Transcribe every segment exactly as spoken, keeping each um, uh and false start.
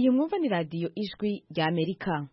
Iyi mwumva ni radiyo ijwi rya Amerika.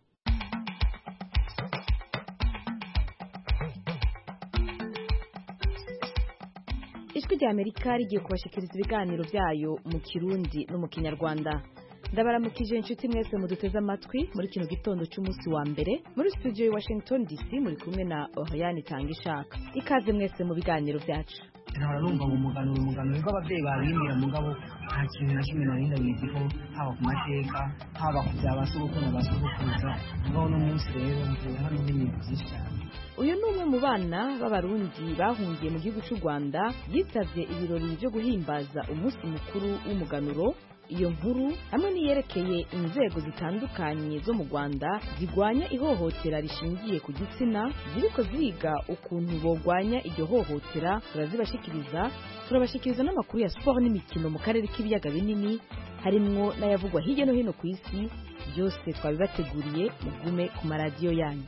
Ijwi rya Amerika rigiye kubashikiriza ibiganiro byayo mu Kirundi no mu Kinyarwanda. Ndabaramukije inshuti mwese muduteze amatwi muri kino gitondo cy'umunsi wa mbere muri studio ya Washington D C muri kumwe na Oriane Tangishaka. Ikaze mwese mu biganiro byacu. Nahora numva mu mugano umugano niko abavyeyi babimira mugabo nta kintu na kimwe narinda biziho haba ku mateka haba ku byabasuko n'abasukuza ngo no munsi rero mvuye hano n'ibintu byinshi. Uyu ni umwe mu bana b'abarundi bahungiye mu gihugu cy'u Rwanda yitavye ibirori byo guhimbaza umunsi mukuru w'umuganuro. Iyo nkuru hamwe niyerekeye inzego zitandukanye zo mu Rwanda zigwanya ihohotera rishingiye ku gitsina ziriko ziga ukuntu bogwanya iryo hohotera turazibashikiriza turabashikiriza n'amakuru ya sport n'imikino mu karere k'ibiyaga binini harimwo n'ayavugwa hirya no hino ku isi. Byose twabibateguriye mugume ku maradiyo yanyu.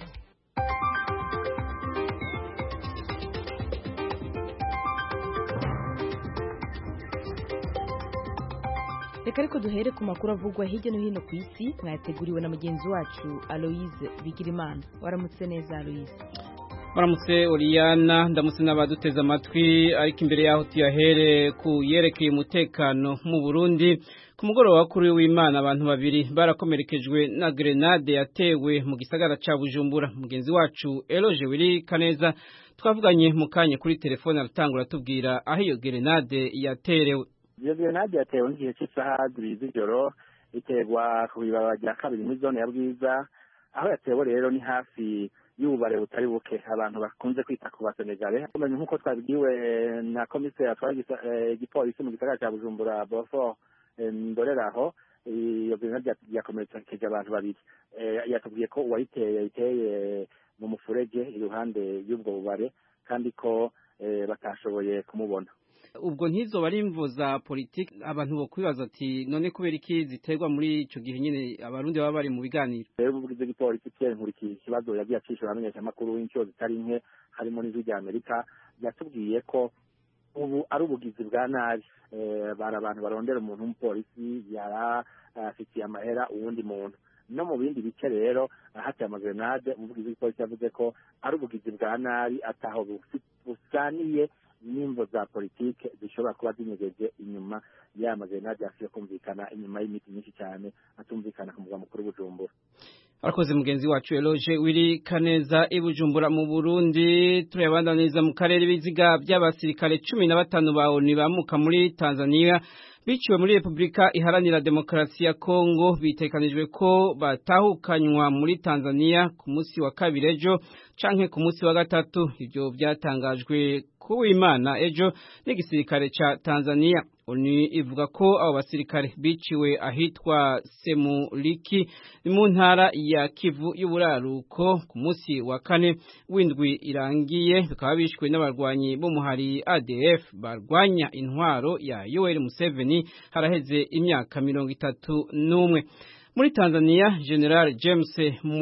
Reka ariko duhere ku makuru avugwa hirya no hino ku isi mwateguriwe na mugenzi wacu Aloise Bigirimana. Waramutse neza Aloise? Waramutse Oriana, ndamutse n'abaduteze amatwi, ariko imbere yaho tuyahere ku yerekeye umutekano mu Burundi. Ku mugoroba kuri w'Imana abantu babiri barakomerekejwe na grenade yatewe mu gisagara ca Bujumbura. Mugenzi wacu Eloge Wiri Kaneza twavuganye mu kanya kuri telefone aratangura tubwira aho iyo grenade yaterewe. Iyo grenade yatewe ngiye cy'isaha z'ijoro iterwa ku ibaba rya kabiri muri zone ya Bwiza. Aho yatewe rero ni hafi y'ububare butari buke abantu bakunze kwita ku Basenegale. Kumenye nkuko twabwiwe na komiseri atwara igipolisi mu gisagara cya Bujumbura Bofo Ndoreraho, iyo grenade yakomerekeje abantu babiri. Yatubwiye ko uwayiteye yayiteye mu mufurege iruhande y'ubwo bubare kandi ko batashoboye kumubona. Ubwo ntizo bari imvo za politiki abantu bo kwibaza ati none kubera iki ziterwa muri ico gihe nyine abarundi baba bari mu biganiro. Rero ubugize igipolisi Pierre Nkuriki kibazo yagiye acishura amenyesha makuru w'inshyo zitari nke harimo n'ijwi rya Amerika yatubwiye ko ubu ari ubugizi bwa nabi. Eh, bara abantu barondera umuntu w'umupolisi yara afitiye amahera uwundi muntu. No mu bindi bice rero hateye amagrenade umuvugizi w'igipolisi yavuze ko ari ubugizi bwa nabi ataho busaniye n'imvo za politike zishobora kuba zinyegeje inyuma y'amagrenade yasiye kumvikana inyuma y'imiti myinshi cyane atumvikana ku mugwa mukuru Bujumbura. Arakoze mugenzi wacu Eloge Wiri Kaneza i Bujumbura mu Burundi. Turabandaniza mu karere ibiziga by'abasirikare cumi na batanu ba O N U bamuka muri Tanzania biciwe muri Republika Iharanira Demokarasi ya Kongo. Bitekanijwe ko batahukanywa muri Tanzania ku munsi wa kabiri ejo canke ku munsi wa gatatu. Ibyo byatangajwe ku w'Imana ejo n'igisirikare ca Tanzania. O N U ivuga ko abo basirikare biciwe ahitwa Semuliki mu ntara ya Kivu y'uburaruko ku munsi wa kane w'indwi irangiye, bikaba bishwe n'abarwanyi b'umuhari A D F barwanya intwaro ya Yoweri Museveni haraheze imyaka mirongo itatu n'umwe. Muri Tanzania, General James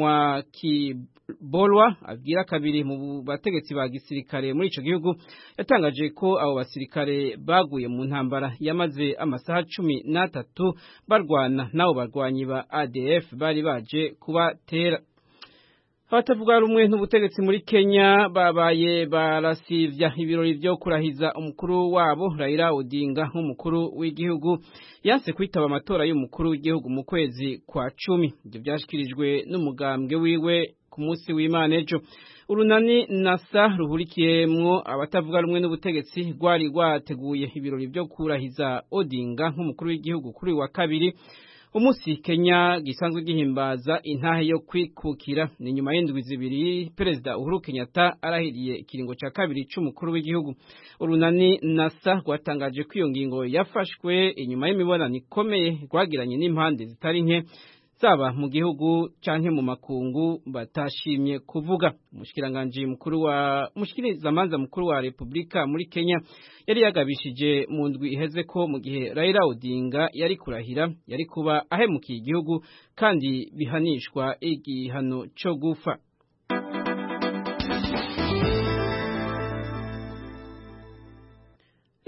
Mwakibolwa abwira kabiri mu bategetsi ba gisirikare muri ico gihugu yatangaje ko abo basirikare baguye mu ntambara yamaze amasaha cumi n'atatu barwana nabo barwanyi ba A D F bari baje kubatera. Abatavuga rumwe n'ubutegetsi muri Kenya babaye barasivya ibirori byo kurahiza umukuru wabo Raila Odinga nk'umukuru w'igihugu yanse kwitaba amatora y'umukuru w'igihugu mu kwezi kwa cumi. Ibyo byashikirijwe n'umugambwe wiwe ku munsi w'Imana ejo. Urunani nasa ruhurikiyemwo abatavuga rumwe n'ubutegetsi rwari rwateguye ibirori byo kurahiza Odinga nk'umukuru w'igihugu kuri wa kabiri. Umusi Kenya gisanzwe gihimbaza intahe yo kwikukira ni nyuma y'indwi zibiri Perezida Uhuru Kenyatta arahiriye ikiringo ca kabiri c'umukuru w'igihugu. Urunani nasa rwatangaje ko iyo ngingo yafashwe inyuma y'imibonano ikomeye rwagiranye n'impande zitari nke zaba mu gihugu canke mu makungu batashimye kuvuga. Umushikiranganje mukuru wa mushikirizamanza mukuru wa Republika muri Kenya yari yagabishije mu ndwi iheze ko mu gihe Raila Odinga yari kurahira yari kuba ahemukiye igihugu kandi bihanishwa igihano cyo gufa.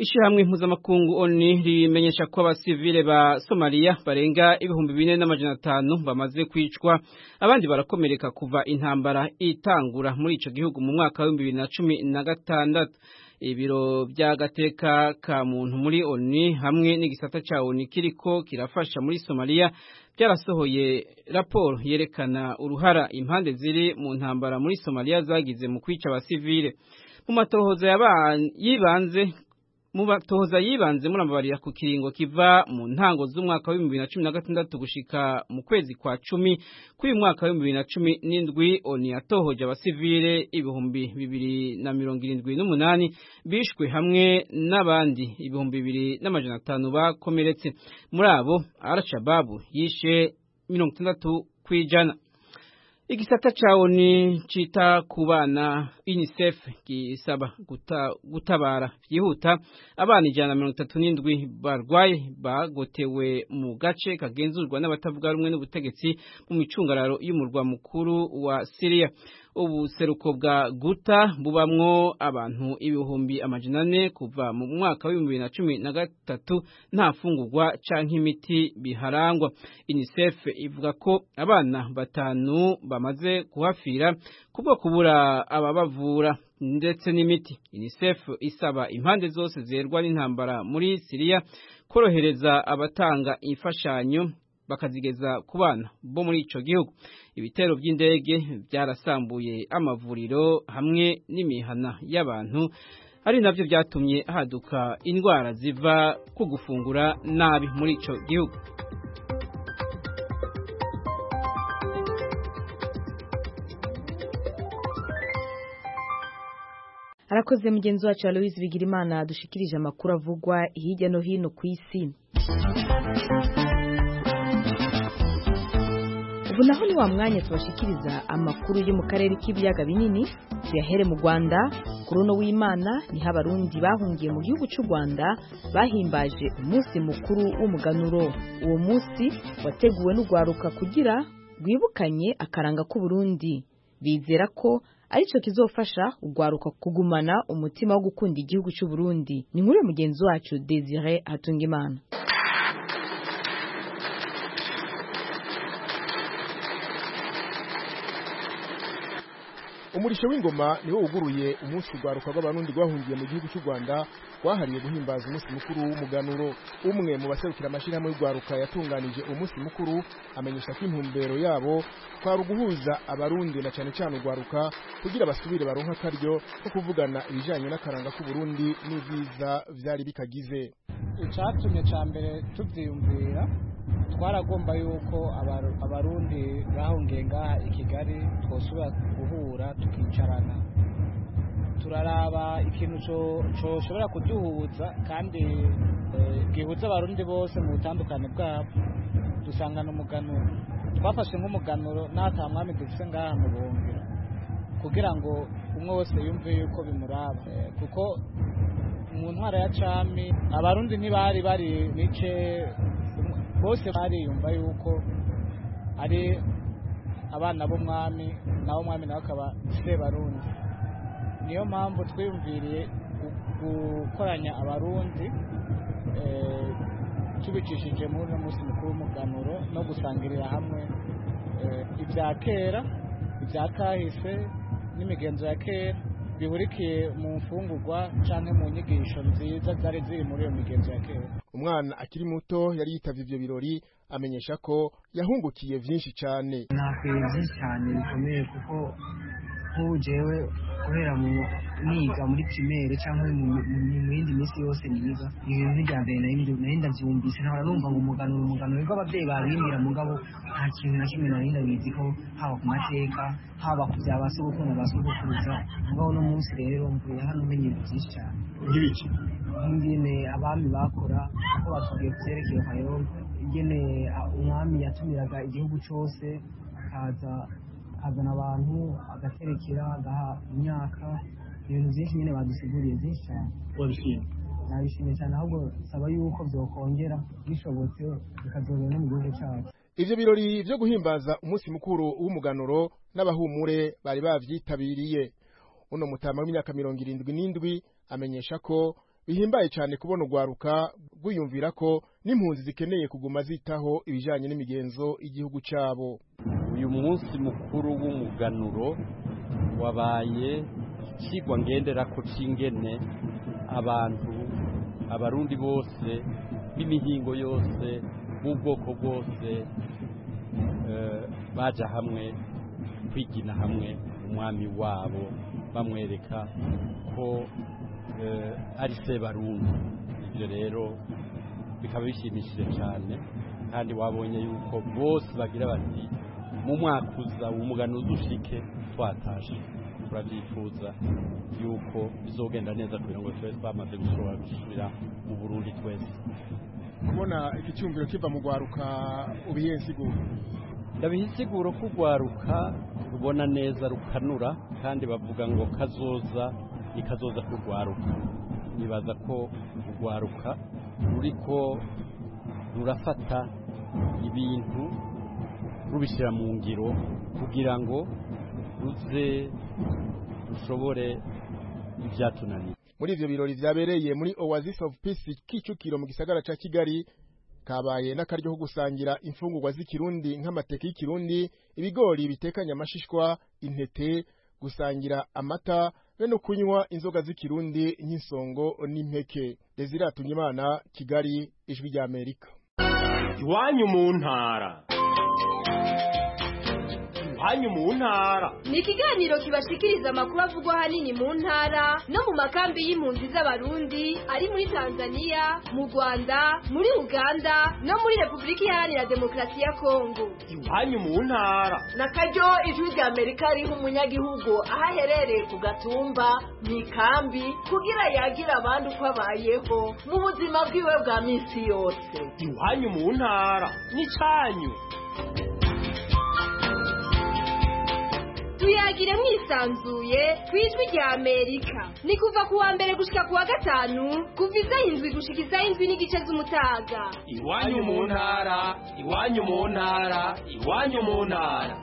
Ishirahamwe mpuzamakungu O N U rimenyesha ko abasivile ba Somalia barenga ibihumbi bine n'amajana atanu bamaze kwicwa abandi barakomereka kuva intambara itangura muri ico gihugu mu mwaka wa bibiri na cumi na gatandatu. Ibiro by'agateka ka muntu muri O N U hamwe n'igisata ca O N U kiriko kirafasha muri Somalia byarasohoye raporo yerekana uruhara impande ziri mu ntambara muri Somalia zagize mu kwica abasivile. Mu matohoza yibanze mu batohoza yibanze murambabarira ku kiringo kiva mu ntango z'umwaka wa bibiri na cumi na gatandatu gushika mu kwezi kwa cumi k'uyu mwaka wa bibiri na cumi n'indwi O N U yatohoje abasivile ibihumbi bibiri na mirongo irindwi n'umunani bishwe hamwe n'abandi ibihumbi bibiri n'amajana atanu bakomeretse. Muri abo Al-Shabaab yishe mirongo itandatu kw'ijana. Igisata cha O N U cita ku bana UNICEF gisaba guta, gutabara vyihuta abana ijana na mirongo itatu n'indwi barwaye bagotewe mu gace kagenzurwa n'abatavuga rumwe n'ubutegetsi mu micungararo y'umurwa mukuru wa Syria. Ubuseruko bwa Guta bubamwo abantu ibihumbi amajana ane kuva mu mwaka wa bibiri na cumi na gatatu nta fungurwa canke imiti biharangwa. UNICEF ivuga ko abana batanu bamaze kuhafira kubwo kubura ababavura ndetse n'imiti. UNICEF isaba impande zose zerwa n'intambara muri Syria korohereza abatanga imfashanyo bakazigeza ku bana bo muri ico gihugu. Ibitero by'indege byarasambuye amavuriro hamwe n'imihana y'abantu ari navyo byatumye haduka indwara ziva ku gufungura nabi muri ico gihugu. Arakoze mugenzi wacu Aloise Bigirimana dushikirije amakuru avugwa hirya no hino ku isi. Ubu naho ni wa mwanya tubashikiriza amakuru yo mu karere k'ibiyaga binini. Tuyahere mu Rwanda. Kuri uno w'Imana niho abarundi bahungiye mu gihugu cy'u Rwanda bahimbaje umunsi mukuru w'umuganuro. Uwo munsi wateguwe n'ugwaruka kugira rwibukanye akaranga k'u Burundi. Bizera ko arico kizofasha ugwaruka kugumana umutima wo gukunda igihugu cy'u Burundi. Ni nkuru mugenzi wacu Desire Hatungimana. Umurisho w'ingoma niwo uguruye umunsi ugwaruka rw'abarundi rwahungiye mu gihugu cy'u Rwanda rwahariye guhimbaza umunsi mukuru w'umuganuro. Umwe mu baserukira amashirahamwe y'ugwaruka yatunganije umunsi mukuru amenyesha ko intumbero yabo kwari uguhuza abarundi na cyane cyane ugwaruka kugira basubire baronka akaryo ko kuvugana ibijanye n'akaranga k'u Burundi n'ivyiza vyari bikagize. Icatumye ca mbere tuvyiyumvira twaragomba yuko abarundi bahungiye ngaha i Kigali twosubira guhura tukicarana turaraba ikintu coshobora kuduhuza kandi gihuza abarundi bose mu butandukane bwabo. Dusangana umuganuro, twafashe nk'umuganuro n'ata mwami dufise ngaha mu buhungiro kugira ngo umwe wese yumve yuko bimuraba, kuko mu ntwara ya cami abarundi ntibari bari nice bose bariyumva yuko ari abana b'umwami naho umwami nawe akaba se barundi. Niyo mpamvu twiyumviriye gukoranya abarundi tubicishije muri uno munsi mukuru w'umuganuro no gusangirira hamwe ibya kera ibya kahise n'imigenzo ya kera bihurikiye mu mfungurwa canke mu nyigisho nziza zari ziri muri iyo migenzo ya kera. Umwana akiri muto yari yitavye ivyo birori amenyesha ko yahungukiye vyinshi cyane. Nakuye byinshi cyane bikomeye kuko nk'ubu jewe guhera mu niga muri primaire cyangwa mu yindi minsi yose niga ibintu n'ibya mbere nari ndavyumvise ntahora numva ngo umuganuro umuganuro nibwo abavyeyi babimbwira mugabo nta kintu na kimwe nari ndabiziho haba ku mateka haba ku bya basogokuru na basogokuruza. Mugabo no munsi rero mvuye hano menye byinshi cyane. Nk'ibiki? Ingene abami bakora uko batubwiye kuvyerekeye Kayonga, ingene umwami yatumiraga igihugu cose akaza azana abantu agaterekera agaha imyaka ibintu byinshi nyine badusiguriye byinshi cyane. Wabishimye? Nabishimye cyane, ahubwo saba yuko byokongera bishobotse bikazobera no mu gihugu cyacu. Ivyo birori vyo guhimbaza umunsi mukuru w'umuganuro n'abahumure bari bavyitabiriye. Uno mutama w'imyaka mirongo irindwi n'indwi amenyesha ko bihimbaye cyane kubona urwaruka rwiyumvira ko n'impunzi zikeneye kuguma zitaho ibijanye n'imigenzo igihugu cyabo. Uyu munsi mukuru w'umuganuro wabaye ikigwa ngendera ko cingene abantu abarundi bose b'imihingo yose b'ubwoko bwose uh, baja hamwe kwigina hamwe umwami wabo bamwereka ko uh, ari se barundi. Ibyo rero bikaba bishimishije cyane kandi wabonye yuko bose bagira bati mu mwaka uza umugano uzushike twatashe. Turabyifuza yuko bizogenda neza kugira ngo twese bamaze gushobora gusubira mu Burundi twese. Kubona iki cyumviro kiva mu gwaruka ubiye nsiguro. Ndabiha insiguro ko ugwaruka rubona neza rukanura kandi bavuga ngo kazoza ikazoza kugwaruka. Nibaza ko ugwaruka ruriko rurafata ibintu rubishyira mu ngiro kugira ngo ruze rushobore ibyatunaniye. Muri ivyo birori vyabereye muri Oasis of Peace Kicukiro mu gisagara ca Kigali, kabaye n'akaryo ko gusangira imfungurwa z'ikirundi nk'amateke y'ikirundi, ibigori bitekanye amashishwa, intete, gusangira amata be no kunywa inzoga z'ikirundi nk'insongo n'impeke. Desire Tunyimana, Kigali, Ijwi rya Amerika. Iwanyu mu ntara. Iwanyu mu ntara ni ikiganiro kibashikiriza amakuru avugwa hanini mu ntara no mu makambi y'impunzi z'abarundi ari muri Tanzania, mu Rwanda, muri Uganda no muri Republika Iharanira Demokarasi ya Kongo. Iwanyu mu ntara na karyo Ijwi rya Amerika riha umunyagihugu aho aherereye ku gatumba mu ikambi kugira yagira abandi uko abayeho mu buzima bwiwe bwa minsi yose. Iwanyu mu ntara ni cyanyu. Tuyagire mwisanzuye kwijwi rya Amerika. Ni kuva kuwa mbere gushika kuwa gatanu, kuva isaha indwi gushika isaha indwi n'igice z'umutaga. Iwanyu mu ntara, iwanyu mu ntara, iwanyu mu ntara.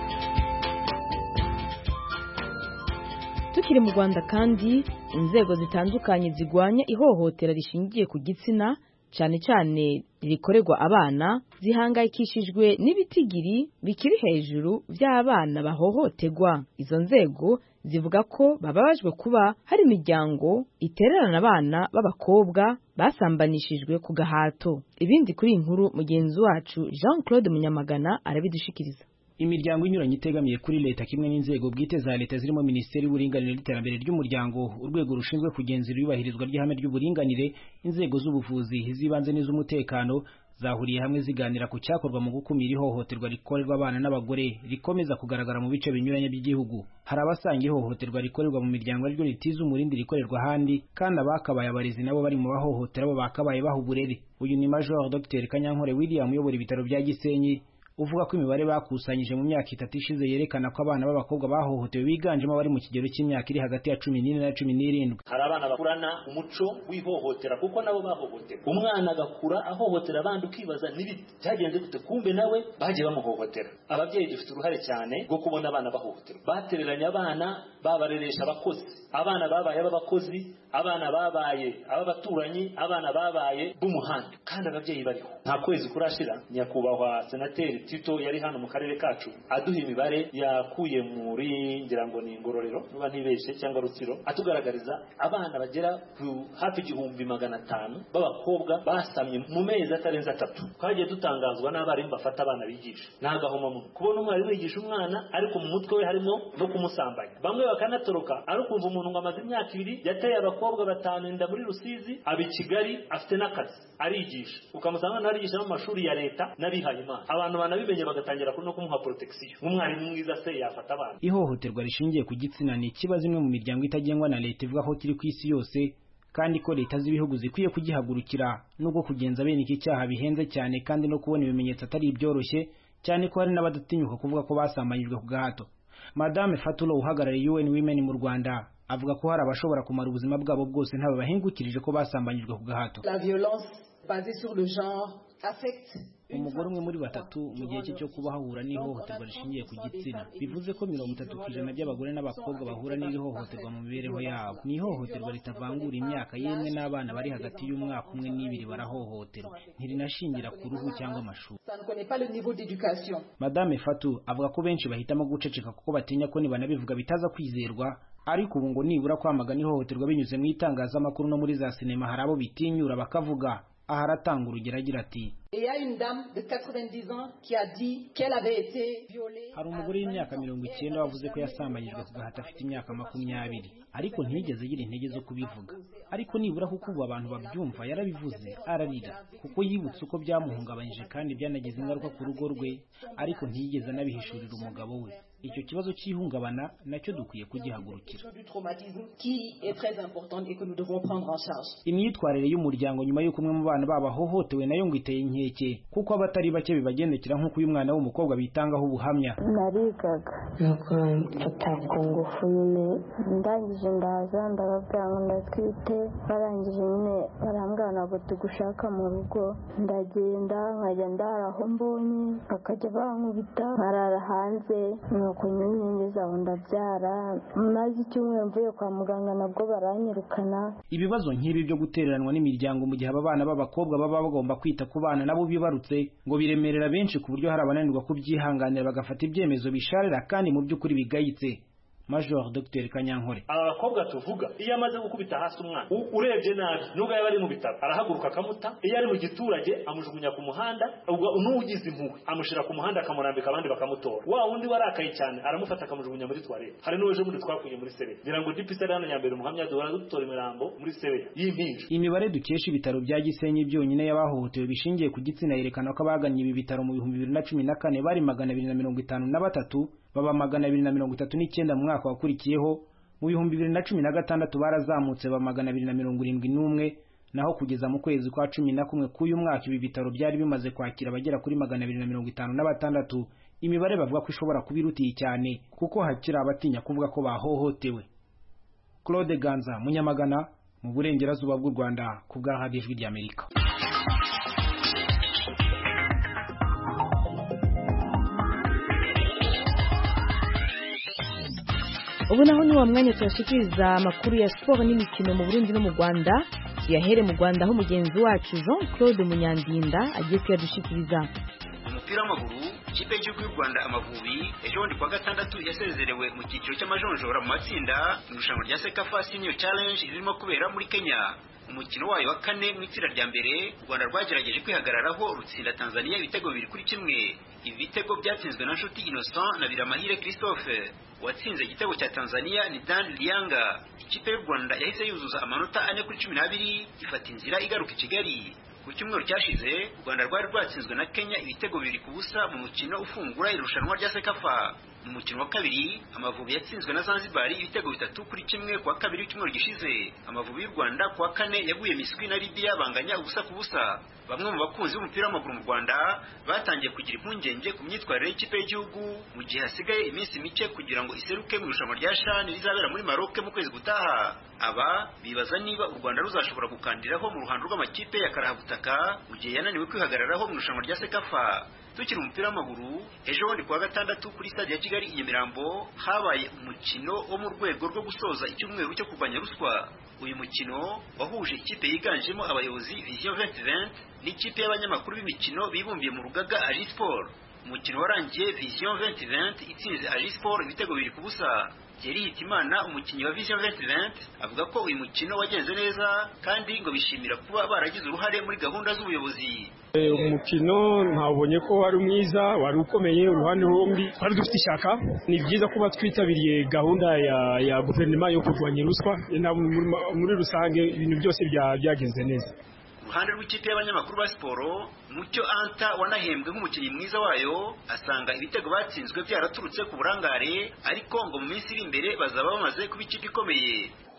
Tukiri mu Rwanda kandi inzego zitandukanye zigwanya ihohotera rishingiye ku gitsina cyane cyane rikorerwa abana zihangayikishijwe n'ibitigiri bikiri hejuru by'abana bahohoterwa. Izo nzego zivuga ko bababajwe kuba hari imiryango itererana abana b'abakobwa basambanishijwe ku gahato. Ibindi kuri inkuru mugenzi wacu Jean Claude Munyamagana arabidushikiriza. Imiryango inyuranye itegamiye kuri leta kimwe n'inzego bwite za leta zirimo Minisiteri y'Uburinganire n'Iterambere ry'Umuryango, urwego rushinzwe kugenzura iyubahirizwa ry'ihame ry'uburinganire, inzego z'ubuvuzi z'ibanze n'iz'umutekano zahuriye hamwe ziganira ku cyakorwa mu gukumira ihohoterwa rikorerwa abana n'abagore rikomeza kugaragara mu bice binyuranye by'igihugu. Hari abasanga ihohoterwa rikorerwa mu miryango ariko ritiza umurindi rikorerwa ahandi, kandi abakabaye abarezi nabo bari mu bahohotera abo bakabaye baha uburere. Uyu ni Major Docteur Kanyankore William uyobora ibitaro bya Gisenyi, uvuga ko imibare bakusanyije mu myaka itatu ishize yerekana ko abana b'abakobwa bahohotewe biganjemo bari mu kigero cy'imyaka iri hagati ya cumi n'ine na cumi n'irindwi. Hari abana bakurana umuco w'ihohotera kuko nabo bahohotewe. Umwana agakura ahohotera abandi ukibaza nibi cyagenze gute, kumbe nawe bagiye bamuhohotera. Ababyeyi dufite uruhare cyane rwo kubona abana bahohoterwa. Batereranye abana babareresha abakozi, abana babaye abakozi, abana babaye ababaturanyi, abana babaye b'umuhanda, kandi ababyeyi bariho. Nta kwezi kurashira nyakubahwa senateri Tito yari hano mu karere kacu aduha imibare yakuye muri ngira ngo ni Ngororero nuba ntibeshe cyangwa Rutsiro, atugaragariza abana bagera ku hafi igihumbi magana atanu b'abakobwa basamye mu mezi atarenze atatu. Twagiye dutangazwa n'abarimu bafata abana bigisha. Nagahoma mu kubona umwarimu yigisha umwana ariko mu mutwe we harimo no kumusambanya. Bamwe bakanatoroka ari kumva umuntu ngo amaze imyaka ibiri yateye abakobwa batanu inda muri Rusizi, abi Kigali afite n'akazi arigisha, ukamusanga n'arigisha mu mashuri ya leta n'abihaye Imana. Abantu banabimenye bagatangira no kumuha protection. Umwarimu mwiza se yafata abana. Ihohoterwa rishingiye ku gitsina ni ikibazo imwe mu miryango itagengwa na leta ivuga ko kiri ku isi yose, kandi ko leta z'ibihugu zikwiye kugihagurukira nubwo kugenza bene iki cyaha bihenze cyane kandi no kubona ibimenyetso atari ibyoroshye, cyane ko hari n'abadatinyuka kuvuga ko basambanyijwe ku gahato. Madame Fatulo uhagarariye U N Women mu Rwanda avuga ko hari abashobora kumara ubuzima bwabo bwose ntabwo bahingukirije ko basambanyijwe ku gahato. La violence basée sur le genre umugore umwe muri batatu mu gihe cye cyo kuba hahura n'ihohoterwa rishingiye ku gitsina. Bivuze ko mirongo itatu ku ijana by'abagore n'abakobwa bahura n'iri hohoterwa mu mibereho yabo. Ni ihohoterwa ritavangura imyaka, yemwe n'abana bari hagati y'umwaka umwe n'ibiri barahohoterwa, ntirinashingira ku ruhu cyangwa amashuri. Madame Fatou avuga ko benshi bahitamo guceceka kuko batinya ko nibanabivuga bitaza kwizerwa, ariko ubu ngo nibura kwamagana ihohoterwa binyuze mu itangazamakuru no muri za sinema hari abo bitinyura bakavuga. Aha aratanga urugero agira ati, hari umugore w'imyaka mirongo icyenda wavuze ko yasambanyijwe ku gahato afite imyaka makumyabiri, ariko ntiyigeze agira intege zo kubivuga. Ariko nibura kuko ubu abantu babyumva yarabivuze ararira, kuko yibutse uko byamuhungabanyije kandi byanagize ingaruka ku rugo rwe, ariko ntiyigeze anabihishurira umugabo we. Icyo kibazo cy'ihungabana nacyo dukwiye kugihagurukira. Imyitwarire y'umuryango nyuma y'uko umwe mu bana babahohotewe nayo ngo iteye inkeke, kuko abatari bake bibagendekera nk'uko uyu mwana w'umukobwa bitangaho ubuhamya. Narigaga nuko mfata ku ngufu nyine, ndangije ndaza ndababwira ngo ndatwite, barangije nyine barambwira ntabwo tugushaka mu rugo. Ndagenda nkajya ndara aho mbonye, bakajya bankubita nkarara hanze, nuko nyine zabo ndabyara. Maze icyumweru mvuye kwa muganga nabwo baranyirukana. Ibibazo nk'ibi byo gutereranwa n'imiryango mu gihe aba bana b'abakobwa baba bagomba kwita ku bana nabo bibarutse ngo biremerera benshi ku buryo hari abananirwa kubyihanganira bagafata ibyemezo bisharira kandi mu by'ukuri bigayitse. Major Docteur Kanyankore, aba bakobwa tuvuga iyo amaze gukubita hasi umwana urebye nabi nubwo yaba ari mu bitaro arahaguruka akamuta, iyo ari mu giturage amujugunya ku muhanda, n'ugize impuhwe amushira ku muhanda akamurambika abandi bakamutora. Wa wundi warakaye cyane aramufata akamujugunya muri toilette. Hari n'uweje muri twakuye muri sebe ngira ngo dipisa hano nyambere umuhamya duhora dutora imirambo muri sebe y'impinja. Imibare dukesha ibitaro bya Gisenyi byonyine y'abahohotewe bishingiye ku gitsina yerekana ko abagannye ibi bitaro mu bihumbi bibiri na cumi na kane bari magana abiri na mirongo itanu na batatu, baba magana abiri na mirongo itatu n'icyenda mu mwaka wakurikiyeho. Mu bihumbi bibiri na cumi na gatandatu barazamutse ba magana abiri na mirongo irindwi n'umwe, naho kugeza mu kwezi kwa cumi na kumwe k'uyu mwaka ibi bitaro byari bimaze kwakira abagera kuri magana abiri na mirongo itanu na batandatu. Imibare bavuga ko ishobora kuba irutiye cyane kuko hakiri abatinya kuvuga ko bahohotewe. Claude Ganza, Munyamagana, mu burengerazuba bw'u Rwanda, ku bwa Radio Ijwi ry'Amerika. Ubu naho ni wa mwanya turashikiriza amakuru ya sport n'imikino mu Burundi no mu Rwanda. Yahere mu Rwanda aho mugenzi wacu Jean Claude Munyandinda agiye kuyadushikiriza. Umupira w'amaguru, ikipe y'igihugu y'u Rwanda Amavubi ejo bundi kwa gatandatu yasezerewe mu cyiciro cy'amajonjora mu matsinda mu irushanwa rya Sekafa Senior Challenge ririmo kubera muri Kenya. Umukino wayo wa kane mu itsinda rya mbere, u Rwanda rwagerageje kwihagararaho rutsinda Tanzania ibitego bibiri kuri kimwe. Ibi bitego byatsinzwe na Nshuti Innocent na Biramahire Christophe. Watsinze igitego cya Tanzania ni Dan Lianga. Ikipe y'u Rwanda yahise yuzuza amanota ane kuri cumi n'abiri ifata inzira igaruka i Kigali. Ku cyumweru cyashize, u Rwanda rwari rwatsinzwe na Kenya ibitego bibiri ku busa mu mukino ufungura irushanwa rya Sekafa. Mu mukino wa kabiri, Amavubi yatsinzwe na Zanzibar ibitego bitatu kuri kimwe kwa kabiri w'icyumweru gishize. Amavubi y'u Rwanda kwa kane yaguye miswi na Libya banganya ubusa ku busa. Bamwe mu bakunzi b'umupira w'amaguru mu Rwanda batangiye kugira impungenge ku myitwarire y'ikipe y'igihugu mu gihe hasigaye iminsi mike kugira ngo iseruke mu irushanwa rya CHAN rizabera muri Maroc mu kwezi gutaha. Aba bibaza niba u Rwanda ruzashobora gukandiraho mu ruhando rw'amakipe ya karahabutaka mu gihe yananiwe kwihagararaho mu irushanwa rya Sekafa. Tukiri umupira w'amaguru, ejo bundi kuwa gatandatu kuri stade ya Kigali i Nyamirambo habaye umukino wo mu rwego rwo gusoza icyumweru cyo kurwanya ruswa. Uyu mukino wahuje ikipe yiganjemo abayobozi Vision vingt vingt n'ikipe y'abanyamakuru b'imikino bibumbiye mu rugaga Agisport. Umukino warangiye Vision vingt vingt itsinze Agisport ibitego bibiri ku busa. Thierry Hitimana, umukinnyi wa Vision vingt vingt, avuga ko uyu mukino wagenze neza kandi ngo bishimira kuba baragize uruhare muri gahunda z'ubuyobozi. Umukino ntabonye ko wari mwiza, wari ukomeye uruhande rumbi, twari dufite ishaka. Ni byiza kuba twitabiriye gahunda ya ya guverinoma yo kurwanya ruswa. Muri rusange ibintu byose byagenze neza. Ruhande rw'ikipe y'abanyamakuru ba siporo, Mucyo Anta wanahembwe nk'umukinnyi mwiza wayo asanga ibitego batsinzwe byaraturutse ku burangare, ariko ngo mu minsi iri imbere bazaba bamaze kuba ikipe ikomeye.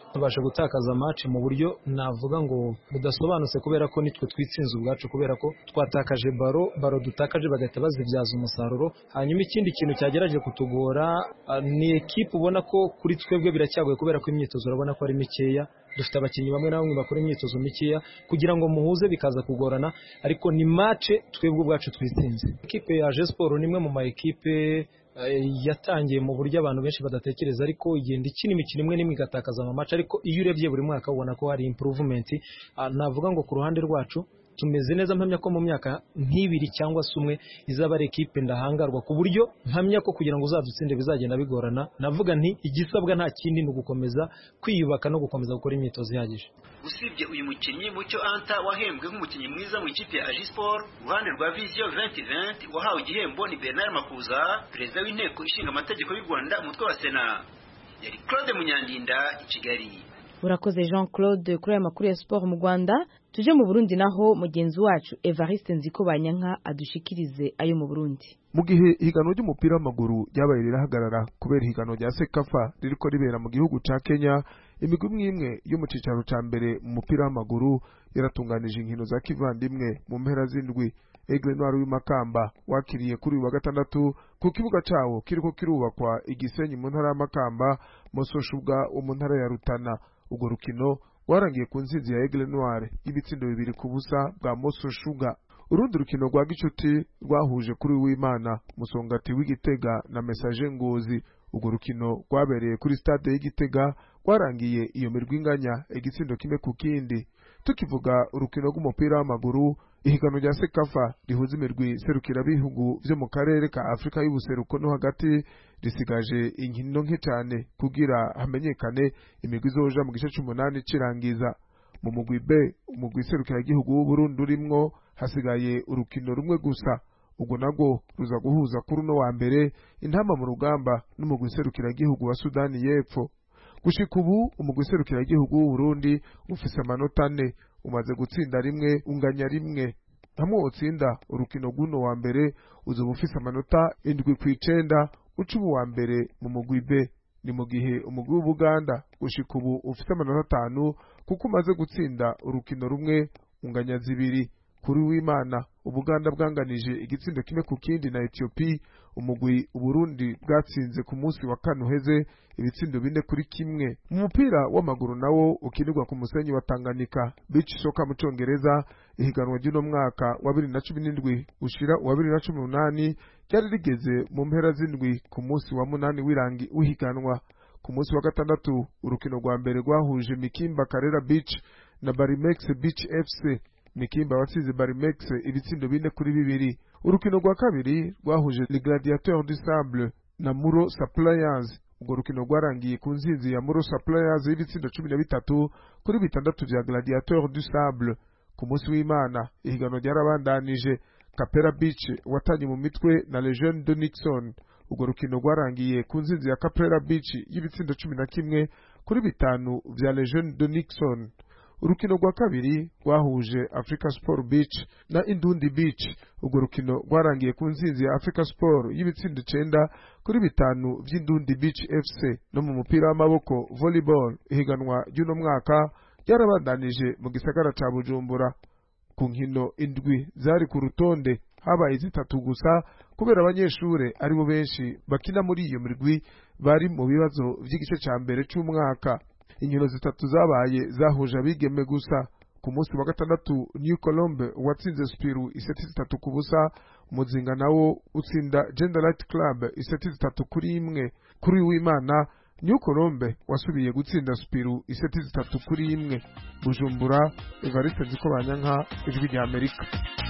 tubasha gutakaza match mu buryo navuga ngo budasobanutse kubera ko nitwe twitsinze ubwacu kubera ko twatakaje baro baro dutakaje bagahita bazibyaza umusaruro. Hanyuma ikindi kintu cyagerageje kutugora ni equipe ubona ko kuri twebwe biracyagoye kubera ko imyitozo urabona ko ari mikeya, dufite abakinnyi bamwe na bamwe bakora imyitozo mikeya kugira ngo muhuze bikaza kugorana, ariko ni match twebwe ubwacu twitsinze. Equipe ya Rayon Sport ni imwe mu ma equipe yatangiye mu buryo abantu benshi badatekereza, ariko igenda ikina imikino imwe n'imwe igatakaza amamatch, ariko iyo urebye buri mwaka ubona ko hari improvement. Navuga ngo ku ruhande rwacu tumeze neza, mpamya ko mu myaka nk'ibiri cyangwa se umwe izaba ari equipe ndahangarwa ku buryo mpamya ko kugira ngo uzadutsinde bizagenda bigorana. Navuga nti igisabwa nta kindi ni ugukomeza kwiyubaka no gukomeza gukora imyitozo ihagije. Usibye uyu mukinnyi Mucyo Anta wahembwe nk'umukinnyi mwiza mu ikipe ya Rayon Sport, uruhande rwa Vision twenty twenty wahawe igihembo ni Bernard Makuza, perezida w'inteko ishinga amategeko y'u Rwanda, umutwe wa Sena. Yari Claude Munyandinda i Kigali. Urakoze Jean Claude kuri aya makuru ya sport mu Rwanda. Tuje mu Burundi naho mugenzi wacu Evariste Nzikobanyanka adushikirize ayo mu Burundi. Mu gihe ihiganwa ry'umupira w'amaguru ryabaye rirahagarara kubera ihiganwa rya Sekafa ririko ribera mu gihugu ca Kenya, imigwi imwe yo mu cicaro ca mbere mu mupira w'amaguru yaratunganije inkino za kivandimwe mu mpera z'indwi. Aigle Noir w'Imakamba wakiriye kuri uyu wa gatandatu ku kibuga cawo kiriko kirubakwa Igisenyi mu ntara y'Amakamba, Mososhubwa wo mu ntara ya Rutana. Ugo rukino warangiye ku nsinzi ya Aigle Noir ibitsindo bibiri ku busa bwa Mososhubwa. Urundi rukino rwa gicuti rwahuje kuri w'Imana Musongati w'Igitega na Message Ngozi. Ugo rukino rwabereye kuri stade y'Igitega rwarangiye iyo mirwi inganya igitsindo kimwe ku kindi. Tukivuga urukino rw'umupira w'amaguru, ihiganwa rya Sekafa rihuza imirwi serukira bihugu vyo mu karere ka Afrika y'ubuseruko no hagati risigaje inkino nke cyane kugira hamenyekane imigwi izoja mu gice c'umunani cirangiza. Mu mugwi B, umugwi serukira igihugu w'u Burundi urimwo hasigaye urukino rumwe gusa. Ubwo nago ruza guhuza kuri no wa mbere Intama mu rugamba n'umugwi serukira igihugu wa Sudani y'Epfo. Gushika ubu umugwi serukira igihugu w'u Burundi ufise amanota ane, umaze gutsinda rimwe unganya rimwe. Hamwe utsinda urukino guno wa mbere uzoba ufise amanota indwi kw'icenda ucubu wa mbere mu mugwi B. Ni mu gihe umugwi w'Ubuganda gushika ubu ufise amanota atanu kuko umaze gutsinda urukino rumwe unganya zibiri. Kuri w'Imana Ubuganda bwanganije igitsindo kimwe ku kindi na Ethiopia. Umugwi Uburundi bwatsinze ku munsi wa kane uheze ibitsindo bine kuri kimwe. Mu mupira w'amaguru nawo ukinirwa ku musenyi wa Tanganyika Beach Soccer mu Congereza, ihiganwa ry'uno mwaka wa bibiri na cumi n'indwi ushira wa bibiri na cumi n'umunani ryari rigeze mu mpera z'indwi ku munsi wa munani w'irangi uhiganwa. Ku munsi wa gatandatu urukino rwa mbere rwahuje Mikimba Karera Beach na Barimex Beach F C. Mikimba watsinze Barimex ibitsindo bine kuri bibiri. Urukino rwa kabiri rwahuje Les Gladiateurs du Sable na Muro Suppliers. Ubwo rukino rwarangiye ku nzinzi ya Muro Suppliers ibitsindo cumi na bitatu kuri bitandatu vya Gladiateurs du Sable. Ku munsi w'Imana ihiganwa ryarabandanije. Capera Beach watanye mu mitwe na Legion de Nixon. Ubwo rukino rwarangiye ku nzinzi ya Capera Beach y'ibitsindo cumi na kimwe kuri bitanu vya Legion de Nixon. Urukino rwa kabiri rwahuje Africa Sport Beach na Indundi Beach. Ubwo rukino rwarangiye ku nzinzi ya Africa Sport y'ibitsindo icenda kuri bitanu vy'Indundi Beach F C. No mu mupira w'amaboko volleyball, ihiganwa ry'uno mwaka ryarabandanije mu gisagara ca Bujumbura. Ku nkino indwi zari ku rutonde habaye zitatu gusa kubera abanyeshure ari bo benshi bakina muri iyo mirwi bari mu bibazo vy'igice ca mbere c'umwaka. Inkino zitatu zabaye zahuje abigeme gusa. Ku munsi wa gatandatu New Colombe watsinze Spiru iseti zitatu ku busa, Muzinga nawo utsinda Gender Light Club iseti zitatu kuri imwe. Kuri w'Imana New Colombe wasubiye gutsinda Spiru iseti zitatu kuri imwe. Bujumbura, Evariste Nzikobanyanka, Ijwi rya Amerika.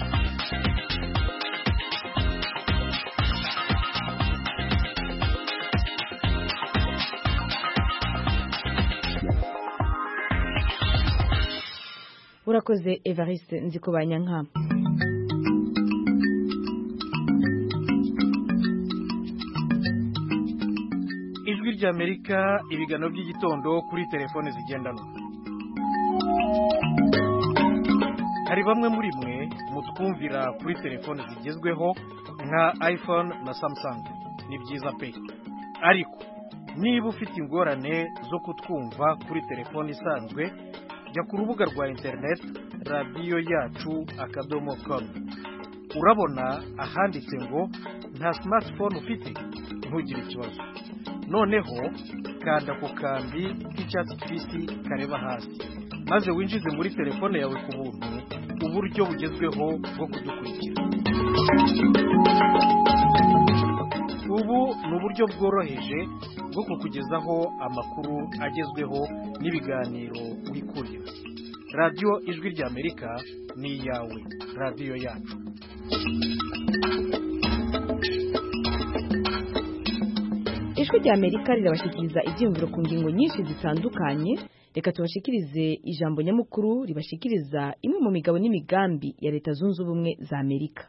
Urakoze Evariste Nzikobanyanka. Ijwi rya Amerika, ibigano by'igitondo kuri telefone zigendanwa. Hari bamwe muri mwe mutwumvira kuri telefone zigezweho nka iPhone na Samsung. Ni byiza pe. Ariko niba ufite ingorane zo kutwumva kuri telefone isanzwe jya ku rubuga rwa interineti radiyo yacu akadomo komu urabona ahanditse ngo nta smartphone ufite ntugire ikibazo noneho kanda ku kambi k'icyatsi kibisi kareba hasi maze winjize muri telefone yawe ku buntu uburyo bugezweho bwo kudukurikira ubu ni uburyo bworoheje bwo kukugezaho amakuru agezweho n'ibiganiro wikurira radiyo ijwi ry'amerika ni iyawe radiyo yacu. ijwi ry'amerika rirabashikiriza ibyiyumviro ku ngingo nyinshi zitandukanye. Reka tubashikirize ijambo nyamukuru ribashikiriza imwe mu migabo n'imigambi ya leta zunze ubumwe za Amerika.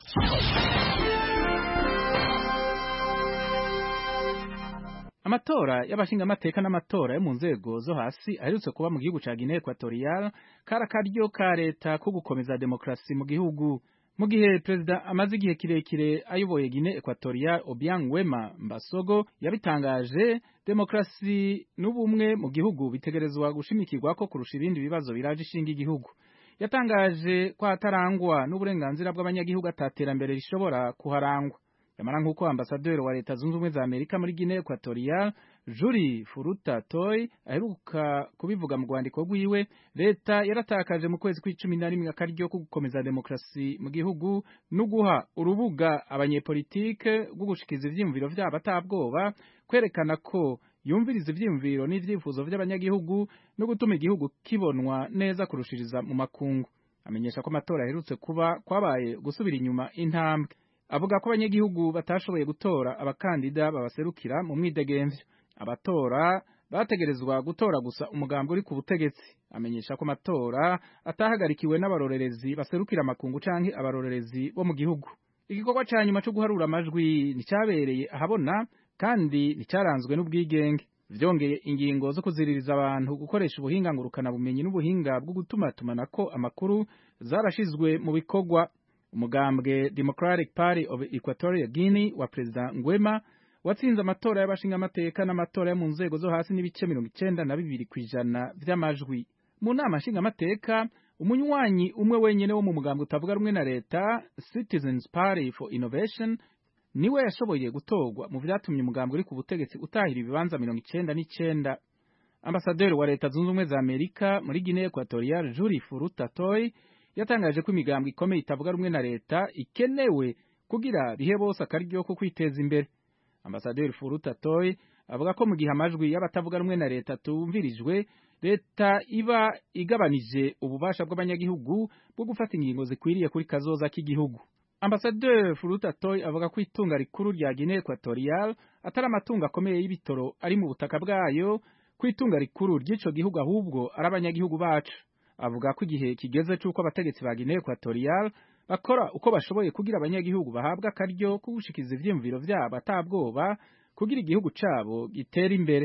Amatora y'abashingamateka n'amatora yo mu nzego zo hasi aherutse kuba mu gihugu ca Guinea Equatorial karakaryo ka leta ko gukomeza demokrasi mu gihugu. Mu gihe perezida amaze igihe kirekire ayoboye Guinea Equatorial Obiang Wema Mbasogo yabitangaje, demokrasi n'ubumwe mu gihugu bitegerezwa gushimikirwa ko kurusha ibindi bibazo biraje ishinga igihugu. Yatangaje ko hatarangwa n'uburenganzira bw'abanyagihugu ataterambere rishobora kuharangwa. Yamara nk'uko ambasaderi wa leta zunze ubumwe za Amerika muri Guinea Equatorial Juri Furuta Toy aheruka kubivuga mu rwandiko rwiwe, leta yaratakaje mu kwezi kw'icumi na rimwe akaryo ko gukomeza demokrasi mu gihugu no guha urubuga abanyepolitike bwo gushikiza ivyiyumviro vyabo atabwoba, kwerekana ko yumviriza ivyiyumviro n'ivyifuzo vy'abanyagihugu no gutuma igihugu kibonwa neza kurushiriza mu makungu. Amenyesha ko amatora aherutse kuba kwabaye gusubira inyuma intambwe. Avuga ko abanyagihugu batashoboye gutora abakandida babaserukira mu mwidegemvyo. Abatora bategerezwa gutora gusa umugambi uri ku butegetsi. Amenyesha ko amatora atahagarikiwe n'abarorerezi baserukira amakungu canke abarorerezi bo mu gihugu. Igikorwa ca nyuma cyo guharura amajwi nicyabereye ahabona kandi nicyaranzwe n'ubwigenge. Vyongeye ingingo zo kuziririza abantu gukoresha ubuhinga ngurukana bumenyi n'ubuhinga bwo gutuma tumanako amakuru zarashizwe mu bikorwa. Umugambwe Democratic Party of Equatorial Guinea wa President Ngwema watsinze amatora y'abashingamateka n'amatora yo mu nzego zo hasi n'ibice mirongo icenda na bibiri kw'ijana vy'amajwi. Mu nama nshingamateka umunywanyi umwe wenyene wo mu mugambwe utavuga rumwe na leta Citizens Party for Innovation niwe yashoboye gutorwa mu vyatumye umugambwe uri ku butegetsi utahira ibibanza mirongo icenda n'icenda. Ambasaderi wa leta zunze ubumwe za Amerika muri Guinea Equatorial Juri Furuta Toy yatangaje ko imigambwe ikomeye itavuga rumwe na leta ikenewe kugira bihe bose akaryo ko kwiteza imbere. Ambasaderi Furuta Toy avuga ko mu gihe amajwi y'abatavuga rumwe na leta tumvirijwe, leta iba igabanije ububasha bw'abanyagihugu bwo gufata ingingo zikwiriye kuri kazoza k'igihugu. Ambasaderi Furuta Toy avuga ko itunga rikuru rya Guinea Equatorial atari amatungo akomeye y'ibitoro ari mu butaka bwayo, ko itunga rikuru ry'ico gihugu ahubwo ari abanyagihugu bacu. Avuga ko igihe kigeze cy'uko abategetsi ba Guinea Equatorial bakora uko bashoboye kugira abanyagihugu bahabwa akaryo ko gushikiza ivyiyumviro vyabo atabwoba kugira igihugu cabo gitera imbere.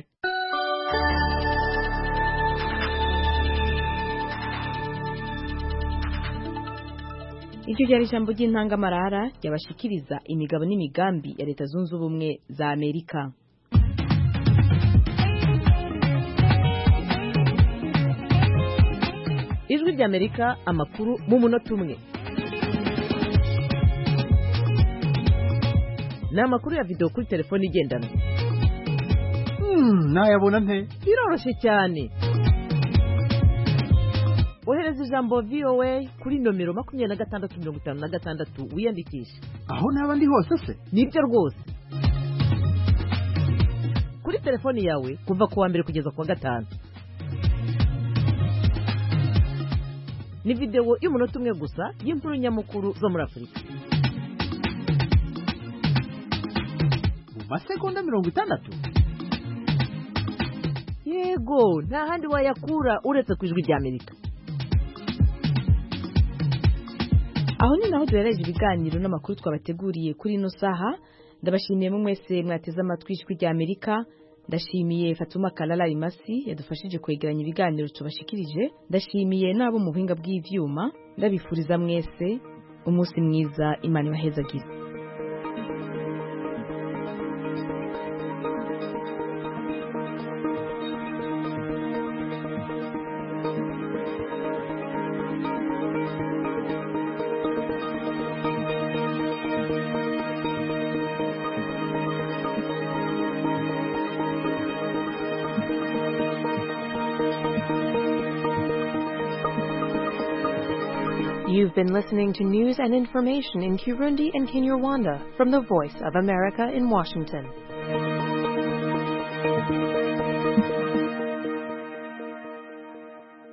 Icyo cyari ijambo ry'intangamarara ryabashikiriza imigabo n'imigambi ya leta zunze ubumwe za Amerika. Ijwi ry'Amerika, amakuru mu munota umwe. Ni amakuru ya video kuri telefone igendanwa. Hmm, nayabona nte? Biroroshye cyane. Ohereza ijambo V O A kuri nomero makumyabiri na gatandatu mirongo itanu na gatandatu wiyandikisha. Aho naba ndi hose se? Nibyo rwose. Kuri telefone yawe kuva ku wa mbere kugeza ku wa gatanu. Ni video y'umunota umwe gusa y'inkuru nyamukuru zo muri Afurika. Mu masegonda mirongo itandatu. Yego, nta handi wayakura uretse ku Ijwi ry'Amerika. Aho ni naho duhereje ibiganiro n'amakuru twabateguriye kuri ino saha. Ndabashimiye mu mwese mwateze amatwi Ijwi ry'Amerika. Ndashimiye Fatuma Kalala Imasi yadufashije kwegeranya ibiganiro tubashikirije. Ndashimiye nabo mu buhinga bw'ivyuma. Ndabifuriza mwese umunsi mwiza, Imana ibahezagire. You've been listening to news and information in Kirundi and Kinyarwanda from the Voice of America in Washington.